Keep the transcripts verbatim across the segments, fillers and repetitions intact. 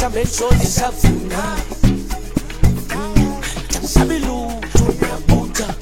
Asabe nshonde safuna Jangisabi lutho ngiyabuta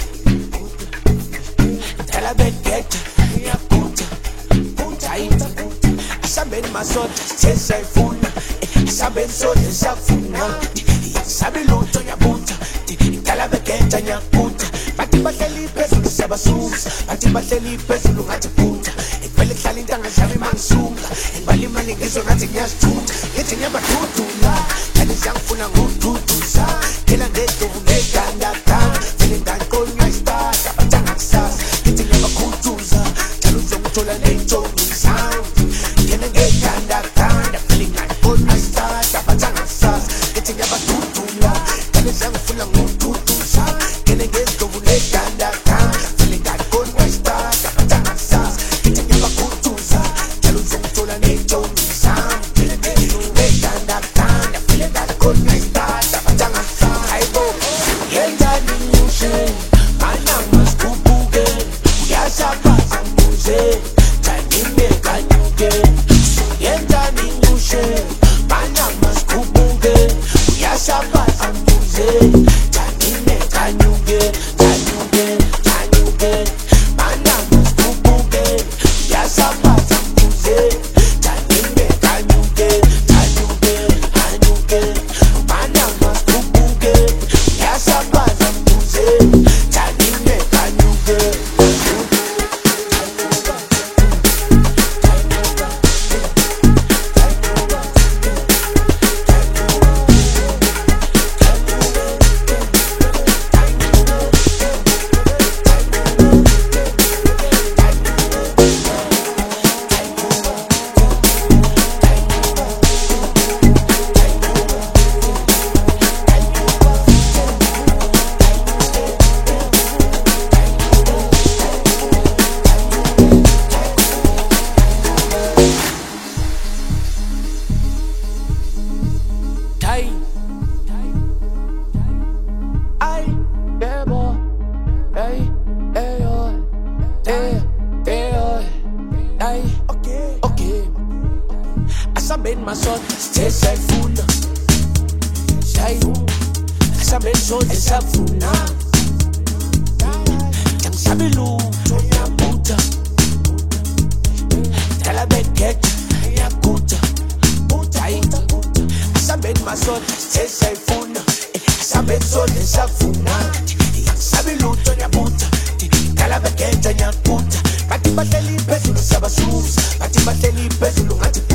Dala begeta ngiyabuta Buta Asabe masoda sithe sayifuna Asabe nshonde safuna Jangisabi lutho ngiyabuta Dala begeta ngiyabuta Bathi bahleli phezulu siyabasusa Bathi bahleli phezulu ngathi buta Ekwele hlala intanga zami mangisunga Engibala imali ngizwe ngathi ngiyasithutha Ngithi ngiyabadudula Kanti siyangifuna ngokududuza Phela ngeduku ngegandaganda Phela ngangikonywa isitada Bathanga kusasa Ngithi ngiyabakhutuza Njalo uzongithola ney'ntombi zami Ngena ngegandaganda Phela ngangikonywa isitada Bathanga kusasa Ngithi ngiyabadudula Kanti siyangifuna ngokududuza Ngena ngeduku ngegandaganda Phela ngangikonywa isitada Bathanga kusasa Ngithi ngiyabakhutuza Njalo uzongithola ney'ntombi zami Asabe masoda sithe sayifuna Asabe nshonde safuna Jangisabi lutho ngiyabuta Dala begeta ngiyabuta Asabe masoda sithe sayifuna Asabe nshonde safuna Jangisabi lutho ngiyabuta Dala begeta ngiyabuta Bathi bahleli phezulu siyabasusa Bathi bahleli phezulu ngathi